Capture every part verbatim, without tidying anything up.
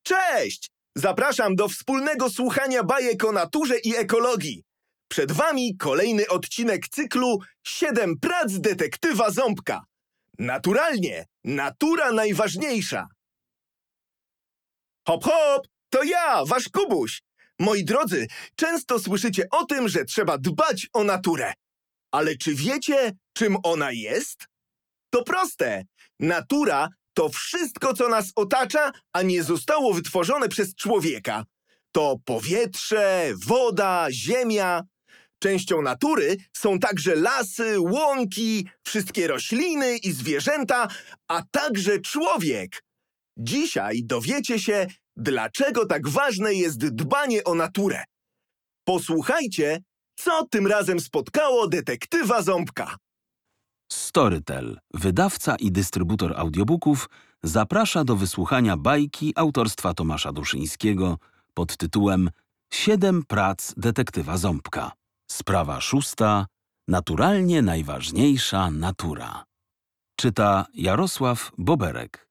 Cześć! Zapraszam do wspólnego słuchania bajek o naturze i ekologii. Przed wami kolejny odcinek cyklu Siedem prac detektywa Ząbka. Naturalnie, natura najważniejsza. Hop, hop! To ja, wasz Kubuś. Moi drodzy, często słyszycie o tym, że trzeba dbać o naturę. Ale czy wiecie, czym ona jest? To proste. Natura to wszystko, co nas otacza, a nie zostało wytworzone przez człowieka. To powietrze, woda, ziemia. Częścią natury są także lasy, łąki, wszystkie rośliny i zwierzęta, a także człowiek. Dzisiaj dowiecie się, dlaczego tak ważne jest dbanie o naturę. Posłuchajcie, co tym razem spotkało detektywa Ząbka. Storytel, wydawca i dystrybutor audiobooków, zaprasza do wysłuchania bajki autorstwa Tomasza Duszyńskiego pod tytułem Siedem prac detektywa Ząbka. Sprawa szósta. Naturalnie najważniejsza natura. Czyta Jarosław Boberek.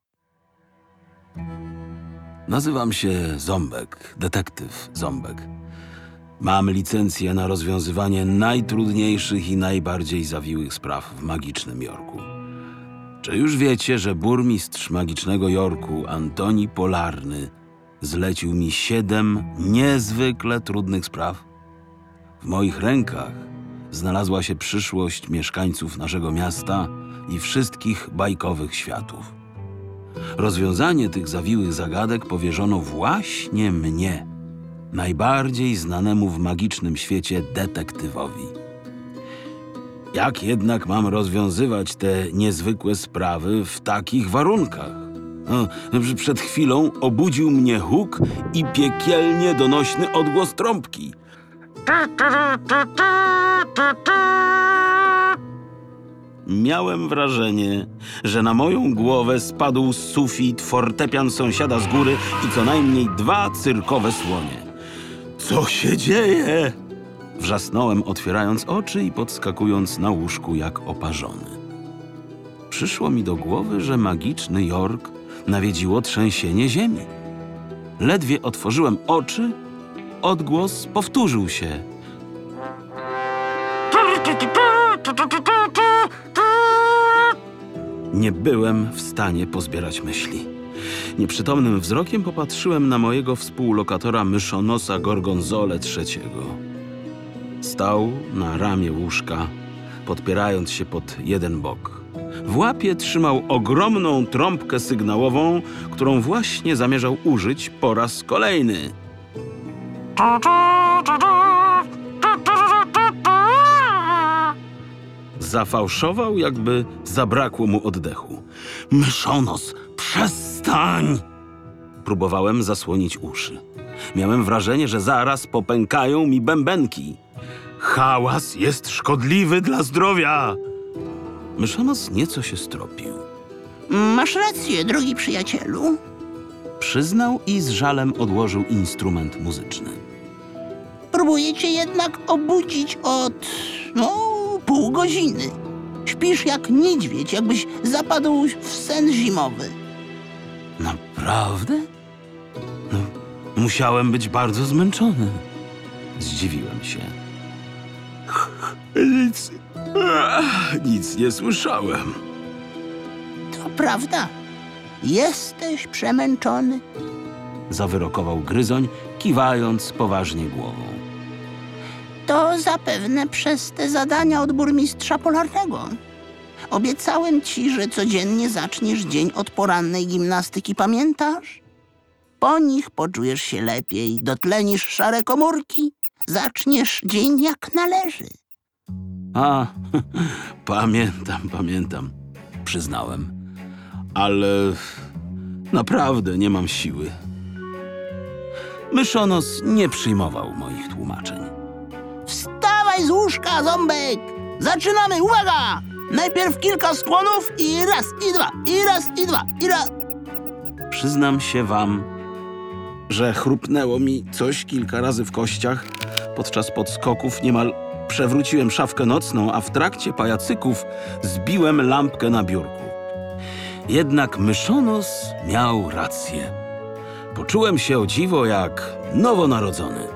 Nazywam się Ząbek, detektyw Ząbek. Mam licencję na rozwiązywanie najtrudniejszych i najbardziej zawiłych spraw w magicznym Jorku. Czy już wiecie, że burmistrz magicznego Jorku, Antoni Polarny, zlecił mi siedem niezwykle trudnych spraw? W moich rękach znalazła się przyszłość mieszkańców naszego miasta i wszystkich bajkowych światów. Rozwiązanie tych zawiłych zagadek powierzono właśnie mnie, najbardziej znanemu w magicznym świecie detektywowi. Jak jednak mam rozwiązywać te niezwykłe sprawy w takich warunkach? No, przed chwilą obudził mnie huk i piekielnie donośny odgłos trąbki. Miałem wrażenie, że na moją głowę spadł sufit, fortepian sąsiada z góry i co najmniej dwa cyrkowe słonie. Co się dzieje? Wrzasnąłem, otwierając oczy i podskakując na łóżku jak oparzony. Przyszło mi do głowy, że magiczny Jork nawiedziło trzęsienie ziemi. Ledwie otworzyłem oczy, odgłos powtórzył się. Nie byłem w stanie pozbierać myśli. Nieprzytomnym wzrokiem popatrzyłem na mojego współlokatora myszonosa Gorgonzolę trzeciego. Stał na ramię łóżka, podpierając się pod jeden bok. W łapie trzymał ogromną trąbkę sygnałową, którą właśnie zamierzał użyć po raz kolejny. Zafałszował, jakby zabrakło mu oddechu. Myszonos, przestań! Próbowałem zasłonić uszy. Miałem wrażenie, że zaraz popękają mi bębenki. Hałas jest szkodliwy dla zdrowia! Myszonos nieco się stropił. Masz rację, drogi przyjacielu. Przyznał i z żalem odłożył instrument muzyczny. Próbuję cię jednak obudzić od, no, pół godziny. Śpisz jak niedźwiedź, jakbyś zapadł w sen zimowy. Naprawdę? No, musiałem być bardzo zmęczony. Zdziwiłem się. Nic, nic nie słyszałem. To prawda. Jesteś przemęczony. Zawyrokował Gryzoń, kiwając poważnie głową. To zapewne przez te zadania od burmistrza Polarnego. Obiecałem ci, że codziennie zaczniesz dzień od porannej gimnastyki, pamiętasz? Po nich poczujesz się lepiej, dotlenisz szare komórki, zaczniesz dzień jak należy. A, pamiętam, pamiętam, przyznałem. Ale naprawdę nie mam siły. Myszonos nie przyjmował moich tłumaczeń. Wstawaj z łóżka, Ząbek! Zaczynamy, uwaga! Najpierw kilka skłonów i raz, i dwa, i raz, i dwa, i raz. Przyznam się wam, że chrupnęło mi coś kilka razy w kościach. Podczas podskoków niemal przewróciłem szafkę nocną, a w trakcie pajacyków zbiłem lampkę na biurku. Jednak Myszonos miał rację. Poczułem się o dziwo jak nowonarodzony.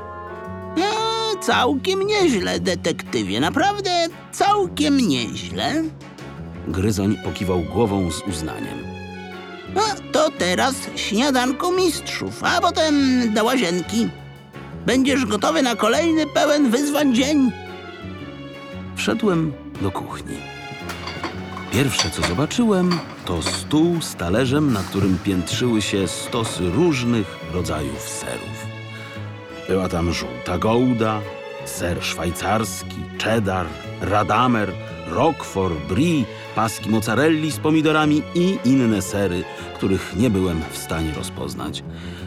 E, całkiem nieźle, detektywie. Naprawdę całkiem nieźle. Gryzoń pokiwał głową z uznaniem. No, to teraz śniadanko mistrzów, a potem do łazienki. Będziesz gotowy na kolejny pełen wyzwań dzień. Wszedłem do kuchni. Pierwsze, co zobaczyłem, to stół z talerzem, na którym piętrzyły się stosy różnych rodzajów serów. Była tam żółta gołda, ser szwajcarski, cheddar, radamer, roquefort, brie, paski mozzarelli z pomidorami i inne sery, których nie byłem w stanie rozpoznać.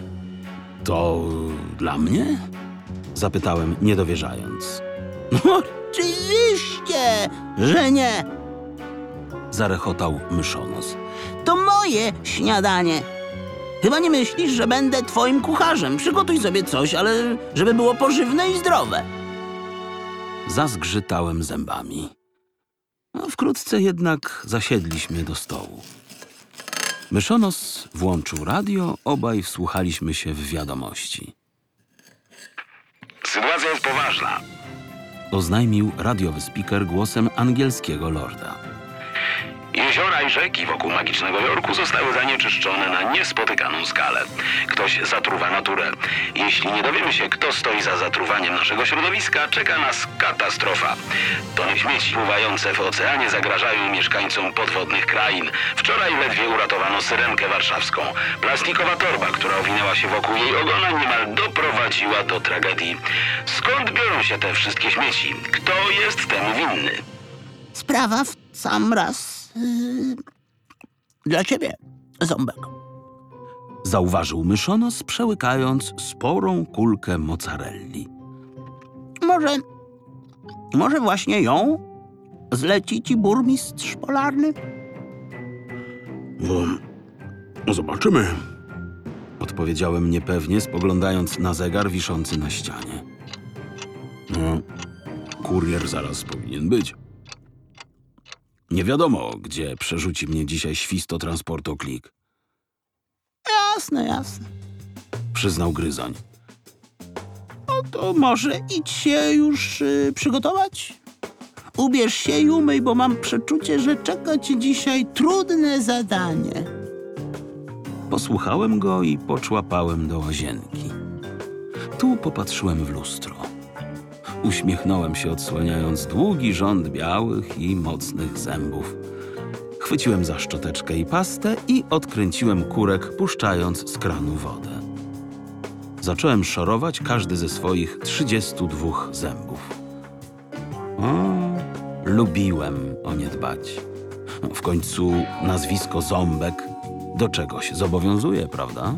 To dla mnie? Zapytałem, niedowierzając. Oczywiście, że nie. Zarechotał myszonos. To moje śniadanie. Chyba nie myślisz, że będę twoim kucharzem. Przygotuj sobie coś, ale żeby było pożywne i zdrowe. Zazgrzytałem zębami. No, wkrótce jednak zasiedliśmy do stołu. Myszonos włączył radio, obaj wsłuchaliśmy się w wiadomości. Sytuacja jest poważna. Oznajmił radiowy speaker głosem angielskiego lorda. Jeziora i rzeki wokół magicznego Jorku zostały zanieczyszczone na niespotykaną skalę. Ktoś zatruwa naturę. Jeśli nie dowiemy się, kto stoi za zatruwaniem naszego środowiska, czeka nas katastrofa. Tony śmieci pływające w oceanie zagrażają mieszkańcom podwodnych krain. Wczoraj ledwie uratowano Syrenkę warszawską. Plastikowa torba, która owinęła się wokół jej ogona, niemal doprowadziła do tragedii. Skąd biorą się te wszystkie śmieci? Kto jest temu winny? Sprawa w sam raz yy, dla ciebie, Ząbek. Zauważył myszonos, przełykając sporą kulkę mozzarelli. Może, może właśnie ją zleci ci burmistrz polarny? No, zobaczymy. Odpowiedziałem niepewnie, spoglądając na zegar wiszący na ścianie. No, kurier zaraz powinien być. Nie wiadomo, gdzie przerzuci mnie dzisiaj świstotransportoklik. Jasne, jasne. Przyznał Gryzoń. No to może idź się już yy, przygotować? Ubierz się i umyj, bo mam przeczucie, że czeka ci dzisiaj trudne zadanie. Posłuchałem go i poczłapałem do łazienki. Tu popatrzyłem w lustro. Uśmiechnąłem się, odsłaniając długi rząd białych i mocnych zębów. Chwyciłem za szczoteczkę i pastę i odkręciłem kurek, puszczając z kranu wodę. Zacząłem szorować każdy ze swoich trzydziestu dwóch zębów. O, lubiłem o nie dbać. No, w końcu nazwisko Ząbek do czegoś zobowiązuje, prawda?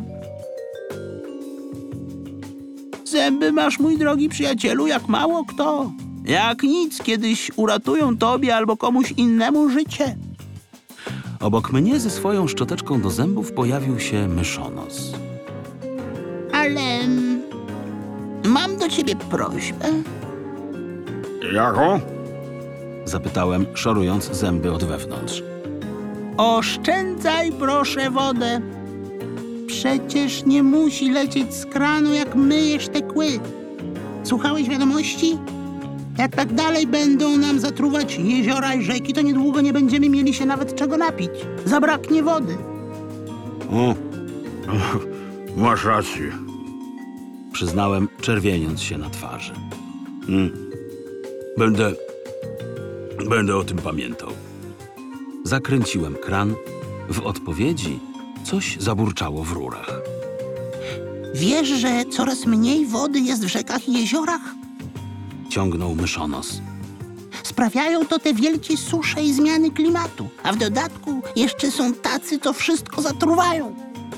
Zęby masz, mój drogi przyjacielu, jak mało kto. Jak nic, kiedyś uratują tobie albo komuś innemu życie. Obok mnie ze swoją szczoteczką do zębów pojawił się myszonos. Ale mm, mam do ciebie prośbę. Jaką? Zapytałem, szorując zęby od wewnątrz. Oszczędzaj proszę wodę. Przecież nie musi lecieć z kranu, jak myjesz te kły. Słuchałeś wiadomości? Jak tak dalej będą nam zatruwać jeziora i rzeki, to niedługo nie będziemy mieli się nawet czego napić. Zabraknie wody. O, masz rację. Przyznałem, czerwieniąc się na twarzy. Hmm. Będę... Będę o tym pamiętał. Zakręciłem kran. W odpowiedzi coś zaburczało w rurach. Wiesz, że coraz mniej wody jest w rzekach i jeziorach? Ciągnął myszonos. Sprawiają to te wielkie susze i zmiany klimatu. A w dodatku jeszcze są tacy, co wszystko zatruwają.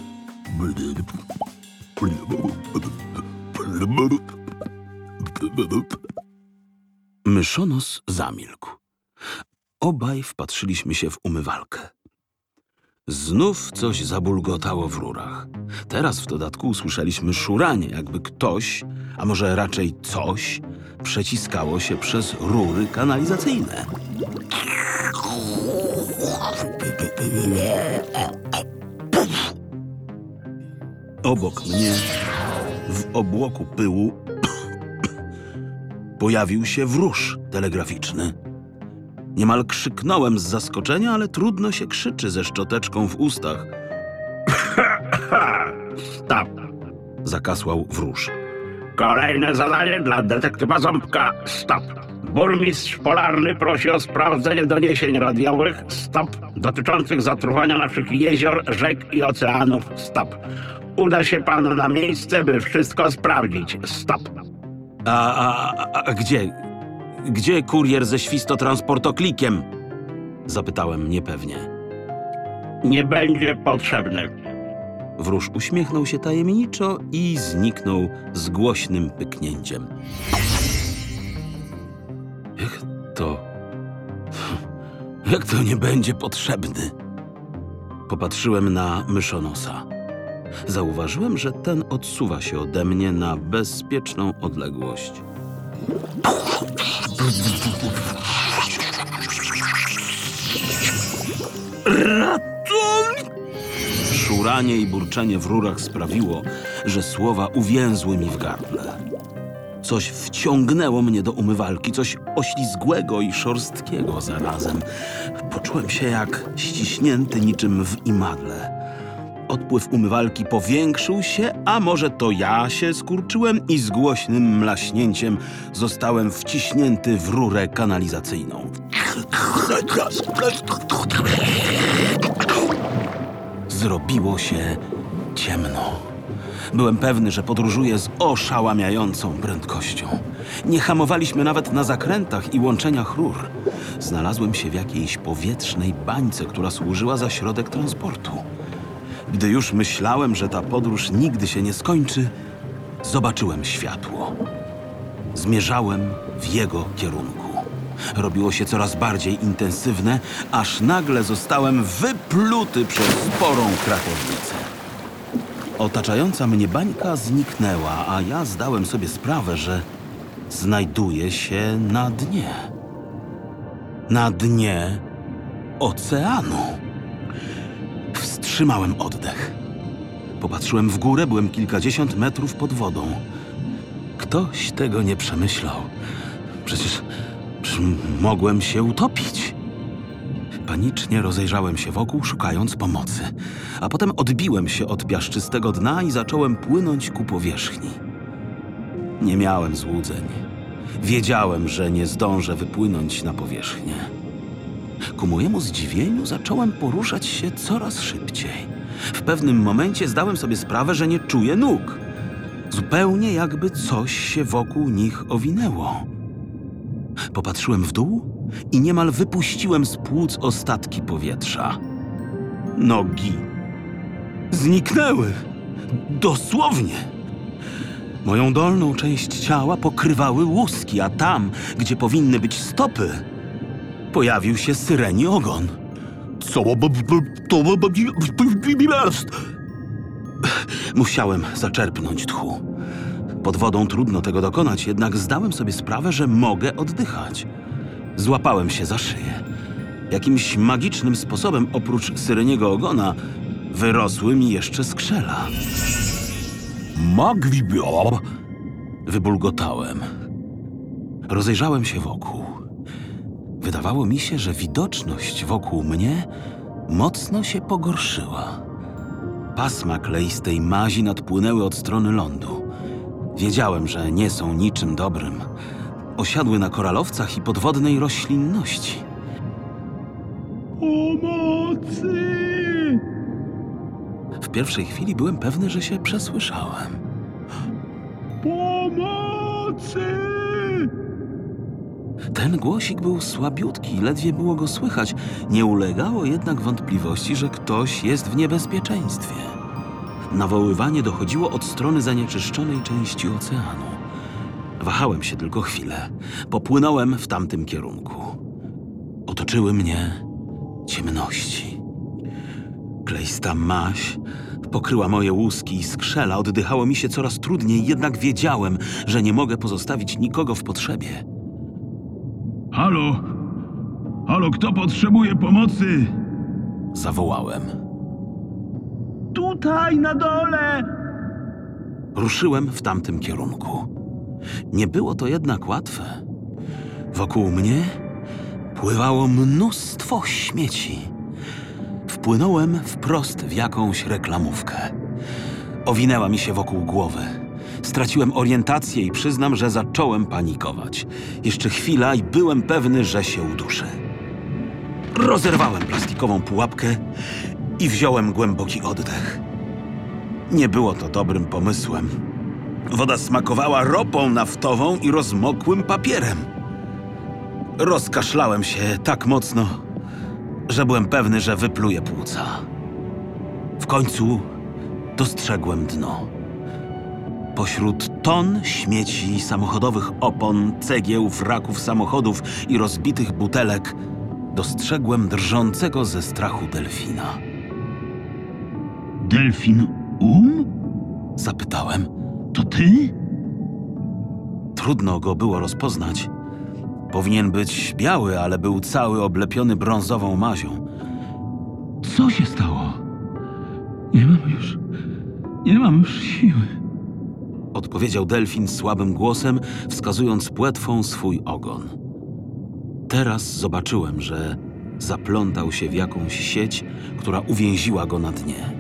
Myszonos zamilkł. Obaj wpatrzyliśmy się w umywalkę. Znów coś zabulgotało w rurach. Teraz w dodatku usłyszeliśmy szuranie, jakby ktoś, a może raczej coś, przeciskało się przez rury kanalizacyjne. Obok mnie, w obłoku pyłu, pojawił się wróż telegraficzny. Niemal krzyknąłem z zaskoczenia, ale trudno się krzyczy ze szczoteczką w ustach. Stop. Zakasłał wróż. Kolejne zadanie dla detektywa Ząbka. Stop. Burmistrz Polarny prosi o sprawdzenie doniesień radiowych. Stop. Dotyczących zatruwania naszych jezior, rzek i oceanów. Stop. Uda się panu na miejsce, by wszystko sprawdzić. Stop. A, a, a, a gdzie? Gdzie kurier ze świstotransportoklikiem? Zapytałem niepewnie. Nie będzie potrzebny. Wróż uśmiechnął się tajemniczo i zniknął z głośnym pyknięciem. Jak to... Jak to nie będzie potrzebny? Popatrzyłem na myszonosa. Zauważyłem, że ten odsuwa się ode mnie na bezpieczną odległość. Ratuj! Szuranie i burczenie w rurach sprawiło, że słowa uwięzły mi w gardle. Coś wciągnęło mnie do umywalki, coś oślizgłego i szorstkiego zarazem. Poczułem się jak ściśnięty niczym w imadle. Odpływ umywalki powiększył się, a może to ja się skurczyłem i z głośnym mlaśnięciem zostałem wciśnięty w rurę kanalizacyjną. Zrobiło się ciemno. Byłem pewny, że podróżuję z oszałamiającą prędkością. Nie hamowaliśmy nawet na zakrętach i łączeniach rur. Znalazłem się w jakiejś powietrznej bańce, która służyła za środek transportu. Gdy już myślałem, że ta podróż nigdy się nie skończy, zobaczyłem światło. Zmierzałem w jego kierunku. Robiło się coraz bardziej intensywne, aż nagle zostałem wypluty przez sporą krakownicę. Otaczająca mnie bańka zniknęła, a ja zdałem sobie sprawę, że znajduję się na dnie. Na dnie oceanu. Wstrzymałem oddech. Popatrzyłem w górę, byłem kilkadziesiąt metrów pod wodą. Ktoś tego nie przemyślał. Przecież, przecież mogłem się utopić. Panicznie rozejrzałem się wokół, szukając pomocy. A potem odbiłem się od piaszczystego dna i zacząłem płynąć ku powierzchni. Nie miałem złudzeń. Wiedziałem, że nie zdążę wypłynąć na powierzchnię. Ku mojemu zdziwieniu zacząłem poruszać się coraz szybciej. W pewnym momencie zdałem sobie sprawę, że nie czuję nóg. Zupełnie jakby coś się wokół nich owinęło. Popatrzyłem w dół i niemal wypuściłem z płuc ostatki powietrza. Nogi zniknęły. Dosłownie. Moją dolną część ciała pokrywały łuski, a tam, gdzie powinny być stopy, pojawił się syreni ogon. Co to jest? Musiałem zaczerpnąć tchu. Pod wodą trudno tego dokonać, jednak zdałem sobie sprawę, że mogę oddychać. Złapałem się za szyję. Jakimś magicznym sposobem, oprócz syreniego ogona, wyrosły mi jeszcze skrzela. Magwibio! Wybulgotałem. Rozejrzałem się wokół. Wydawało mi się, że widoczność wokół mnie mocno się pogorszyła. Pasma kleistej mazi nadpłynęły od strony lądu. Wiedziałem, że nie są niczym dobrym. Osiadły na koralowcach i podwodnej roślinności. Pomocy! W pierwszej chwili byłem pewny, że się przesłyszałem. Pomocy! Ten głosik był słabiutki, ledwie było go słychać. Nie ulegało jednak wątpliwości, że ktoś jest w niebezpieczeństwie. Nawoływanie dochodziło od strony zanieczyszczonej części oceanu. Wahałem się tylko chwilę. Popłynąłem w tamtym kierunku. Otoczyły mnie ciemności. Kleista maź pokryła moje łuski i skrzela. Oddychało mi się coraz trudniej, jednak wiedziałem, że nie mogę pozostawić nikogo w potrzebie. Halo? Halo, kto potrzebuje pomocy? Zawołałem. Tutaj, na dole! Ruszyłem w tamtym kierunku. Nie było to jednak łatwe. Wokół mnie pływało mnóstwo śmieci. Wpłynąłem wprost w jakąś reklamówkę. Owinęła mi się wokół głowy. Straciłem orientację i przyznam, że zacząłem panikować. Jeszcze chwila i byłem pewny, że się uduszę. Rozerwałem plastikową pułapkę i wziąłem głęboki oddech. Nie było to dobrym pomysłem. Woda smakowała ropą naftową i rozmokłym papierem. Rozkaszlałem się tak mocno, że byłem pewny, że wypluję płuca. W końcu dostrzegłem dno. Pośród ton śmieci, samochodowych opon, cegieł, wraków samochodów i rozbitych butelek dostrzegłem drżącego ze strachu delfina. Delfin Um? Zapytałem. To ty? Trudno go było rozpoznać. Powinien być biały, ale był cały oblepiony brązową mazią. Co się stało? Nie mam już... Nie mam już siły. Odpowiedział delfin słabym głosem, wskazując płetwą swój ogon. Teraz zobaczyłem, że zaplątał się w jakąś sieć, która uwięziła go na dnie.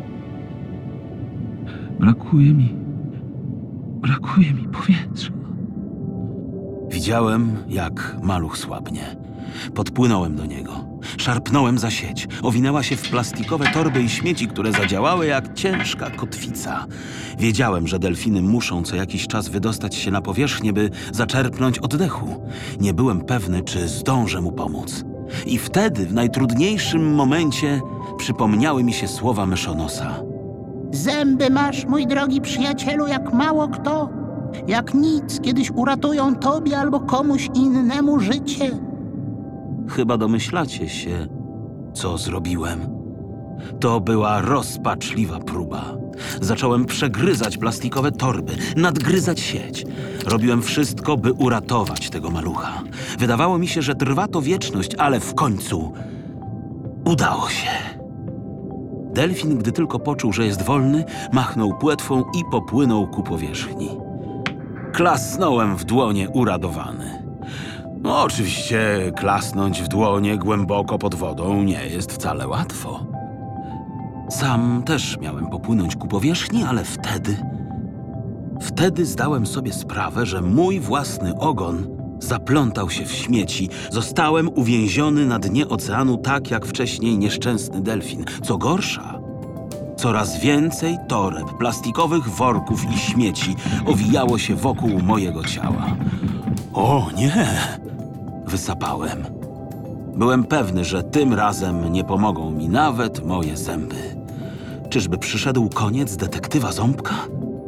Brakuje mi... Brakuje mi powietrza. Widziałem, jak maluch słabnie. Podpłynąłem do niego. Szarpnąłem za sieć. Owinęła się w plastikowe torby i śmieci, które zadziałały jak ciężka kotwica. Wiedziałem, że delfiny muszą co jakiś czas wydostać się na powierzchnię, by zaczerpnąć oddechu. Nie byłem pewny, czy zdążę mu pomóc. I wtedy, w najtrudniejszym momencie, przypomniały mi się słowa myszonosa. Zęby masz, mój drogi przyjacielu, jak mało kto. Jak nic, kiedyś uratują tobie albo komuś innemu życie. Chyba domyślacie się, co zrobiłem. To była rozpaczliwa próba. Zacząłem przegryzać plastikowe torby, nadgryzać sieć. Robiłem wszystko, by uratować tego malucha. Wydawało mi się, że trwa to wieczność, ale w końcu udało się. Delfin, gdy tylko poczuł, że jest wolny, machnął płetwą i popłynął ku powierzchni. Klasnąłem w dłonie uradowany. No, oczywiście klasnąć w dłonie głęboko pod wodą nie jest wcale łatwo. Sam też miałem popłynąć ku powierzchni, ale wtedy... Wtedy zdałem sobie sprawę, że mój własny ogon zaplątał się w śmieci. Zostałem uwięziony na dnie oceanu tak jak wcześniej nieszczęsny delfin. Co gorsza, coraz więcej toreb, plastikowych worków i śmieci owijało się wokół mojego ciała. O nie! Wysapałem. Byłem pewny, że tym razem nie pomogą mi nawet moje zęby. Czyżby przyszedł koniec detektywa Ząbka?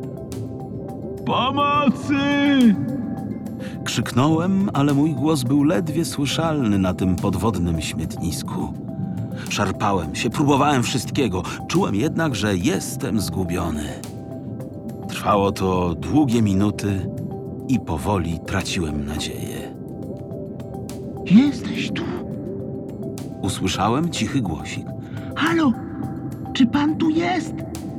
Pomocy! Krzyknąłem, ale mój głos był ledwie słyszalny na tym podwodnym śmietnisku. Szarpałem się, próbowałem wszystkiego. Czułem jednak, że jestem zgubiony. Trwało to długie minuty i powoli traciłem nadzieję. Jesteś tu. Usłyszałem cichy głosik. Halo, czy pan tu jest?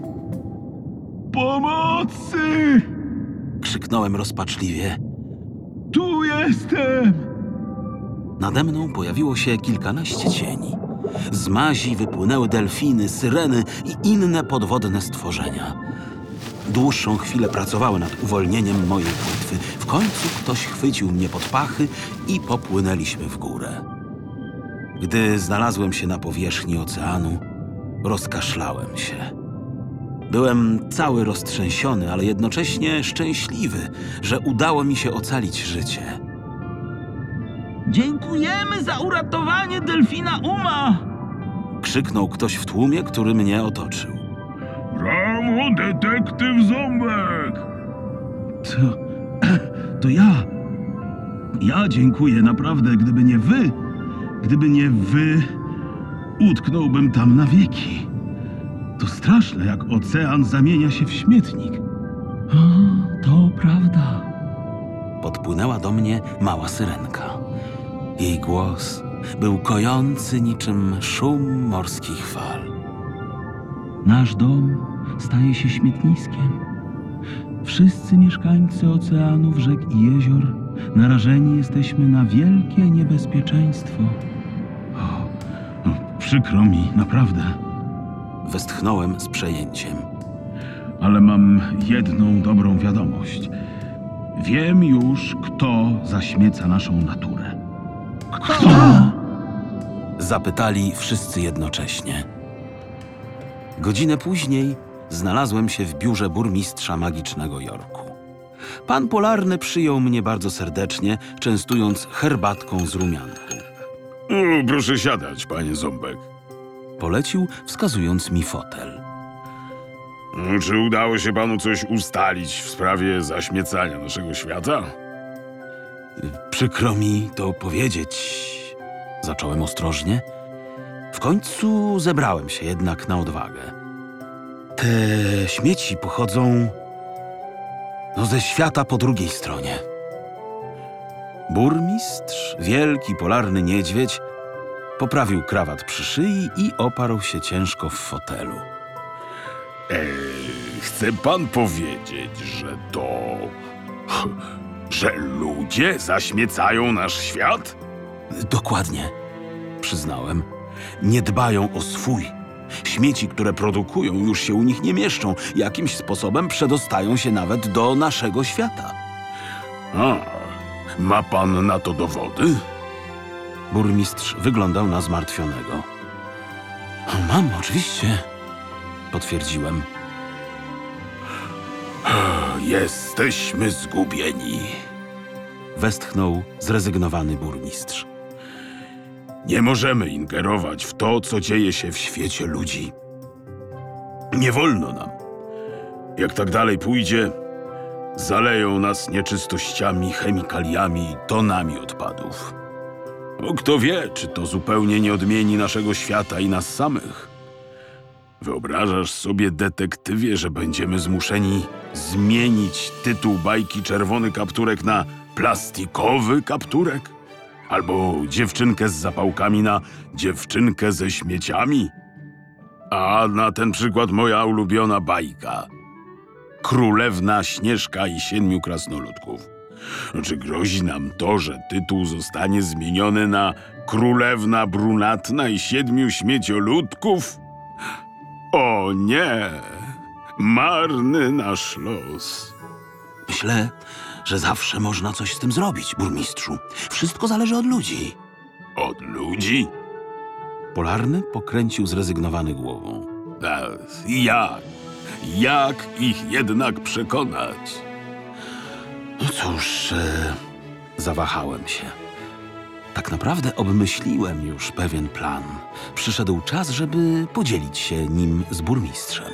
Pomocy! Krzyknąłem rozpaczliwie. Tu jestem! Nade mną pojawiło się kilkanaście cieni. Z mazi wypłynęły delfiny, syreny i inne podwodne stworzenia. Dłuższą chwilę pracowały nad uwolnieniem mojej płetwy. W końcu ktoś chwycił mnie pod pachy i popłynęliśmy w górę. Gdy znalazłem się na powierzchni oceanu, rozkaszlałem się. Byłem cały roztrzęsiony, ale jednocześnie szczęśliwy, że udało mi się ocalić życie. Dziękujemy za uratowanie delfina Uma! Krzyknął ktoś w tłumie, który mnie otoczył. Brawo, detektyw Ząbek! To... to ja. Ja dziękuję naprawdę. Gdyby nie wy, gdyby nie wy, utknąłbym tam na wieki. To straszne, jak ocean zamienia się w śmietnik. O, to prawda. Podpłynęła do mnie mała syrenka. Jej głos był kojący niczym szum morskich fal. Nasz dom staje się śmietniskiem. Wszyscy mieszkańcy oceanów, rzek i jezior narażeni jesteśmy na wielkie niebezpieczeństwo. O, o, przykro mi, naprawdę. Westchnąłem z przejęciem. Ale mam jedną dobrą wiadomość. Wiem już, kto zaśmieca naszą naturę. Kto? Zapytali wszyscy jednocześnie. Godzinę później znalazłem się w biurze burmistrza magicznego Jorku. Pan Polarny przyjął mnie bardzo serdecznie, częstując herbatką z rumianką. O, proszę siadać, panie Ząbek. Polecił, wskazując mi fotel. No, czy udało się panu coś ustalić w sprawie zaśmiecania naszego świata? Przykro mi to powiedzieć. Zacząłem ostrożnie. W końcu zebrałem się jednak na odwagę. Te śmieci pochodzą no, ze świata po drugiej stronie. Burmistrz, wielki polarny niedźwiedź, poprawił krawat przy szyi i oparł się ciężko w fotelu. Eee, chce pan powiedzieć, że to... że ludzie zaśmiecają nasz świat? Dokładnie, przyznałem. Nie dbają o swój. Śmieci, które produkują, już się u nich nie mieszczą. Jakimś sposobem przedostają się nawet do naszego świata. A, ma pan na to dowody? Burmistrz wyglądał na zmartwionego. Mam, oczywiście, potwierdziłem. Jesteśmy zgubieni. Westchnął zrezygnowany burmistrz. Nie możemy ingerować w to, co dzieje się w świecie ludzi. Nie wolno nam. Jak tak dalej pójdzie, zaleją nas nieczystościami, chemikaliami i tonami odpadów. O, kto wie, czy to zupełnie nie odmieni naszego świata i nas samych. Wyobrażasz sobie, detektywie, że będziemy zmuszeni zmienić tytuł bajki Czerwony Kapturek na plastikowy kapturek? Albo dziewczynkę z zapałkami na dziewczynkę ze śmieciami? A na ten przykład moja ulubiona bajka. Królewna Śnieżka i Siedmiu Krasnoludków. Czy grozi nam to, że tytuł zostanie zmieniony na Królewna Brunatna i Siedmiu Śmiecioludków? O nie! Marny nasz los. Myślę, że zawsze można coś z tym zrobić, burmistrzu. Wszystko zależy od ludzi. Od ludzi? Polarny pokręcił zrezygnowany głową. A jak? Jak ich jednak przekonać? No cóż, e, zawahałem się. Tak naprawdę obmyśliłem już pewien plan. Przyszedł czas, żeby podzielić się nim z burmistrzem.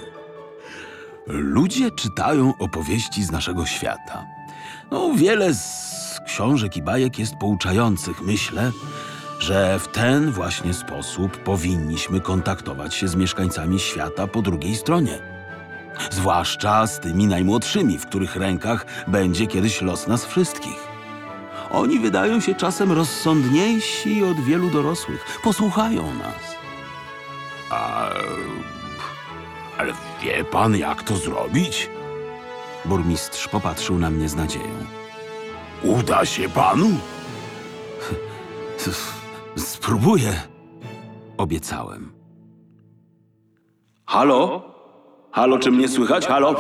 Ludzie czytają opowieści z naszego świata. No, wiele z książek i bajek jest pouczających. Myślę, że w ten właśnie sposób powinniśmy kontaktować się z mieszkańcami świata po drugiej stronie. Zwłaszcza z tymi najmłodszymi, w których rękach będzie kiedyś los nas wszystkich. Oni wydają się czasem rozsądniejsi od wielu dorosłych. Posłuchają nas. A... Ale wie pan, jak to zrobić? Burmistrz popatrzył na mnie z nadzieją. Uda się panu? Spróbuję, obiecałem. Halo? Halo, czy mnie słychać? Halo?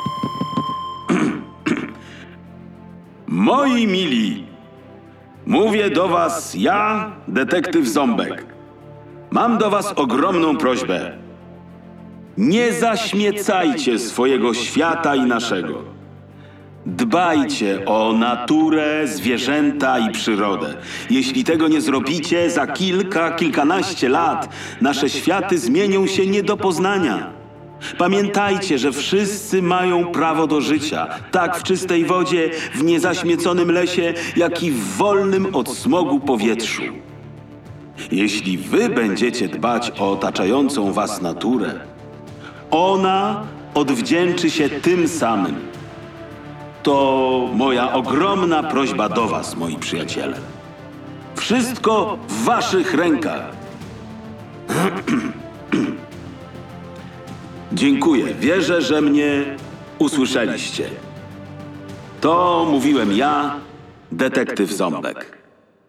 Moi mili, mówię do was ja, detektyw Ząbek. Mam do was ogromną prośbę. Nie zaśmiecajcie swojego świata i naszego. Dbajcie o naturę, zwierzęta i przyrodę. Jeśli tego nie zrobicie, za kilka, kilkanaście lat nasze światy zmienią się nie do poznania. Pamiętajcie, że wszyscy mają prawo do życia, tak w czystej wodzie, w niezaśmieconym lesie, jak i w wolnym od smogu powietrzu. Jeśli wy będziecie dbać o otaczającą was naturę, ona odwdzięczy się tym samym. To moja ogromna prośba do was, moi przyjaciele. Wszystko w waszych rękach. Dziękuję. Wierzę, że mnie Usłyszeliście. To mówiłem ja, detektyw Ząbek.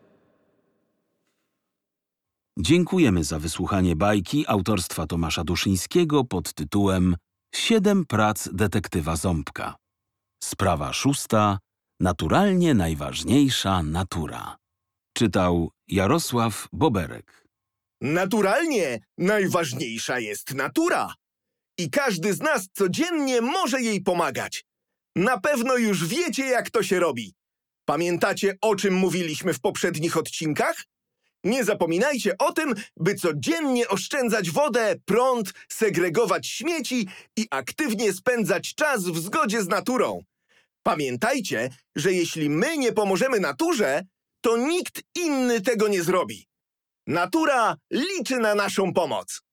Dziękujemy za wysłuchanie bajki autorstwa Tomasza Duszyńskiego pod tytułem Siedem prac detektywa Ząbka. Sprawa szósta. Naturalnie najważniejsza natura. Czytał Jarosław Boberek. Naturalnie najważniejsza jest natura. I każdy z nas codziennie może jej pomagać. Na pewno już wiecie, jak to się robi. Pamiętacie, o czym mówiliśmy w poprzednich odcinkach? Nie zapominajcie o tym, by codziennie oszczędzać wodę, prąd, segregować śmieci i aktywnie spędzać czas w zgodzie z naturą. Pamiętajcie, że jeśli my nie pomożemy naturze, to nikt inny tego nie zrobi. Natura liczy na naszą pomoc.